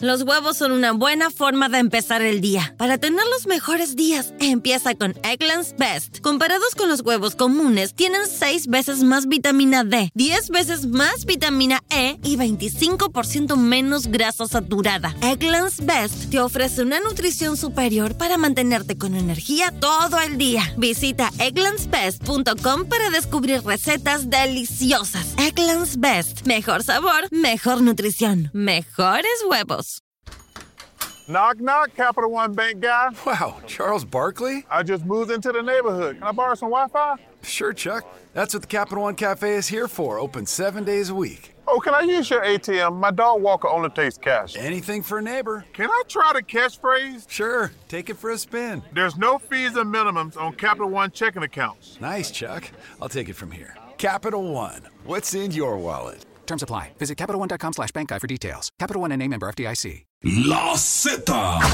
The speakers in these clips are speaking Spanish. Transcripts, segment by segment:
Los huevos son una buena forma de empezar el día. Para tener los mejores días, empieza con Eggland's Best. Comparados con los huevos comunes, tienen 6 veces más vitamina D, 10 veces más vitamina E y 25% menos grasa saturada. Eggland's Best te ofrece una nutrición superior para mantenerte con energía todo el día. Visita egglandsbest.com para descubrir recetas deliciosas. Eggland's Best. Mejor sabor, mejor nutrición, mejores huevos. Knock, knock, Capital One Bank guy. Wow, Charles Barkley? I just moved into the neighborhood. Can I borrow some Wi-Fi? Sure, Chuck. That's what the Capital One Cafe is here for. Open 7 days a week. Oh, can I use your ATM? My dog walker only takes cash. Anything for a neighbor. Can I try the catchphrase? Sure, take it for a spin. There's no fees and minimums on Capital One checking accounts. Nice, Chuck. I'll take it from here. Capital One. What's in your wallet? Terms apply. Visit CapitalOne.com/bankguide for details. Capital One N.A. member FDIC. La Z.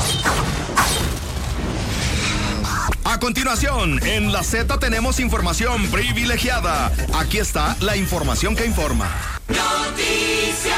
A continuación, en La Z tenemos información privilegiada. Aquí está la información que informa. Noticias.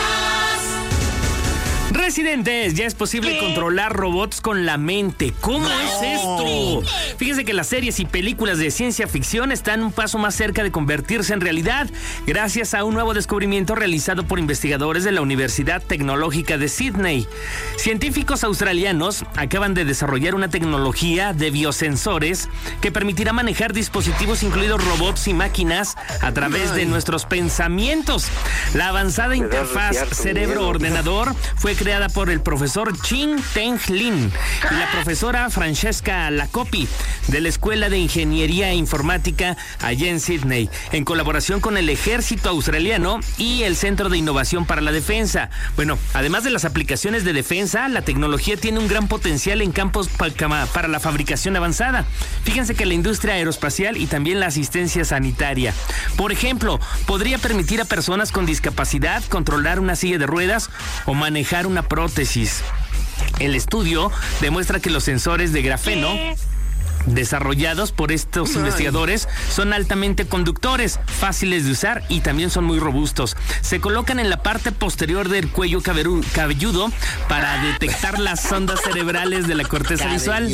Residentes, ya es posible controlar robots con la mente. ¿Cómo es esto? Fíjense que las series y películas de ciencia ficción están un paso más cerca de convertirse en realidad, gracias a un nuevo descubrimiento realizado por investigadores de la Universidad Tecnológica de Sydney. Científicos australianos acaban de desarrollar una tecnología de biosensores que permitirá manejar dispositivos, incluidos robots y máquinas, a través de nuestros pensamientos. La avanzada interfaz cerebro-ordenador fue creada por el profesor Ching Teng Lin y la profesora Francesca Lacopi de la Escuela de Ingeniería e Informática allá en Sydney, en colaboración con el Ejército Australiano y el Centro de Innovación para la Defensa. Bueno, además de las aplicaciones de defensa, la tecnología tiene un gran potencial en campos para la fabricación avanzada. Fíjense que la industria aeroespacial y también la asistencia sanitaria. Por ejemplo, podría permitir a personas con discapacidad controlar una silla de ruedas o manejar una prótesis. El estudio demuestra que los sensores de grafeno desarrollados por estos investigadores son altamente conductores, fáciles de usar y también son muy robustos. Se colocan en la parte posterior del cuello cabelludo para detectar las ondas cerebrales de la corteza visual.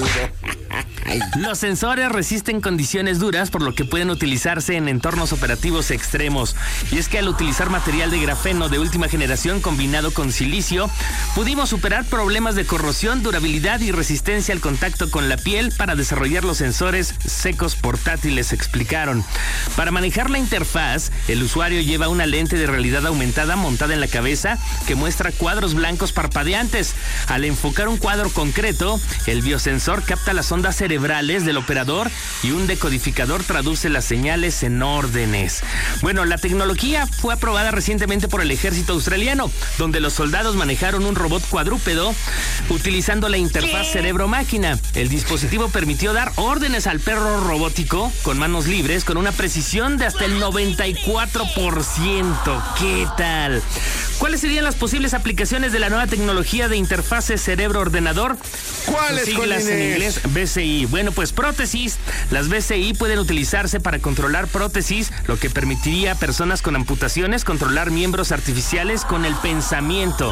Los sensores resisten condiciones duras, por lo que pueden utilizarse en entornos operativos extremos. Y es que al utilizar material de grafeno de última generación combinado con silicio, pudimos superar problemas de corrosión, durabilidad y resistencia al contacto con la piel para desarrollar los sensores secos portátiles, explicaron. Para manejar la interfaz, el usuario lleva una lente de realidad aumentada montada en la cabeza que muestra cuadros blancos parpadeantes. Al enfocar un cuadro concreto, el biosensor capta las ondas cerebrales del operador y un decodificador traduce las señales en órdenes. Bueno, la tecnología fue aprobada recientemente por el ejército australiano, donde los soldados manejaron un robot cuadrúpedo utilizando la interfaz cerebro-máquina. El dispositivo permitió dar órdenes al perro robótico con manos libres con una precisión de hasta el 94%. ¿Qué tal? ¿Cuáles serían las posibles aplicaciones de la nueva tecnología de interfase cerebro-ordenador? ¿Cuáles, siglas en inglés? BCI. Bueno, pues prótesis. Las BCI pueden utilizarse para controlar prótesis, lo que permitiría a personas con amputaciones controlar miembros artificiales con el pensamiento.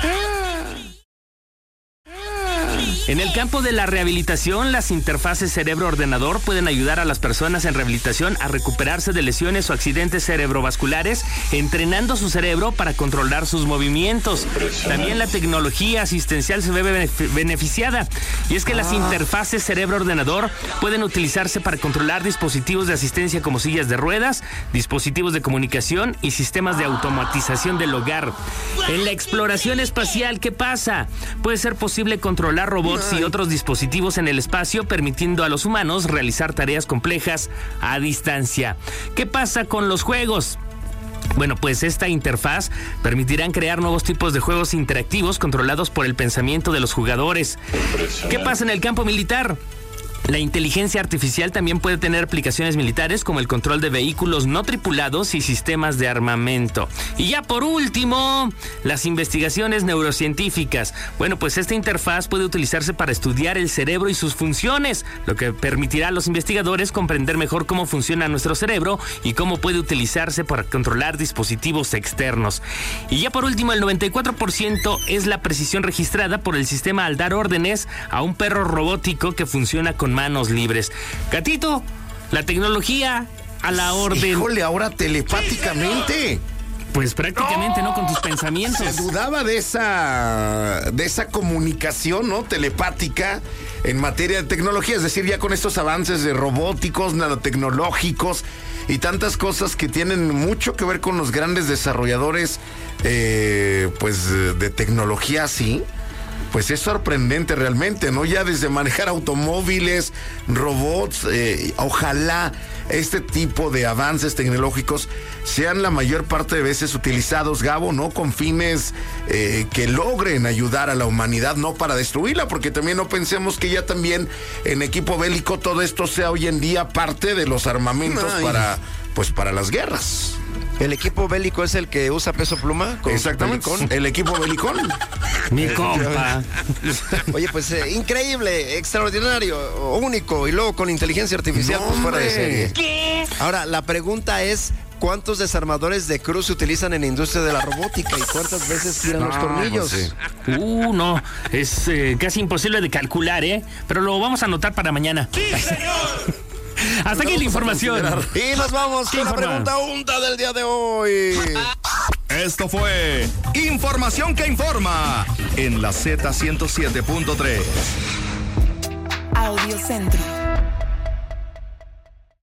En el campo de la rehabilitación, las interfaces cerebro-ordenador pueden ayudar a las personas en rehabilitación a recuperarse de lesiones o accidentes cerebrovasculares, entrenando su cerebro para controlar sus movimientos. También la tecnología asistencial se ve beneficiada, y es que las interfaces cerebro-ordenador pueden utilizarse para controlar dispositivos de asistencia como sillas de ruedas, dispositivos de comunicación y sistemas de automatización del hogar. En la exploración espacial, ¿qué pasa? Puede ser posible controlar robots y otros dispositivos en el espacio, permitiendo a los humanos realizar tareas complejas a distancia. ¿Qué pasa con los juegos? Bueno, pues esta interfaz permitirá crear nuevos tipos de juegos interactivos controlados por el pensamiento de los jugadores. ¿Qué pasa en el campo militar? La inteligencia artificial también puede tener aplicaciones militares como el control de vehículos no tripulados y sistemas de armamento. Y ya por último, las investigaciones neurocientíficas. Bueno, pues esta interfaz puede utilizarse para estudiar el cerebro y sus funciones, lo que permitirá a los investigadores comprender mejor cómo funciona nuestro cerebro y cómo puede utilizarse para controlar dispositivos externos. Y ya por último, el 94% es la precisión registrada por el sistema al dar órdenes a un perro robótico que funciona con manos libres. Gatito, la tecnología a la orden. Híjole, ahora telepáticamente. Pues prácticamente, ¿no? Con tus pensamientos. Se dudaba de esa comunicación, ¿no? Telepática en materia de tecnología. Es decir, ya con estos avances de robóticos, nanotecnológicos y tantas cosas que tienen mucho que ver con los grandes desarrolladores, pues, de tecnología así. Pues es sorprendente realmente, ¿no? Ya desde manejar automóviles, robots, ojalá este tipo de avances tecnológicos sean la mayor parte de veces utilizados, Gabo, ¿no? Con fines que logren ayudar a la humanidad, no para destruirla, porque también no pensemos que ya también en equipo bélico todo esto sea hoy en día parte de los armamentos para las guerras. ¿El equipo bélico es el que usa Peso Pluma? Exactamente, el equipo bélicón. Mi compa. Oye, pues increíble, extraordinario, único, y luego con inteligencia artificial, pues fuera de serie. ¿Qué? Ahora, la pregunta es, ¿cuántos desarmadores de cruz se utilizan en la industria de la robótica y cuántas veces giran los tornillos? Pues sí. No, es casi imposible de calcular, ¿eh? Pero lo vamos a anotar para mañana. ¡Sí, señor! Hasta aquí la información. Y nos vamos con la pregunta unta del día de hoy. Esto fue Información que Informa en la Z107.3. Audio Centro.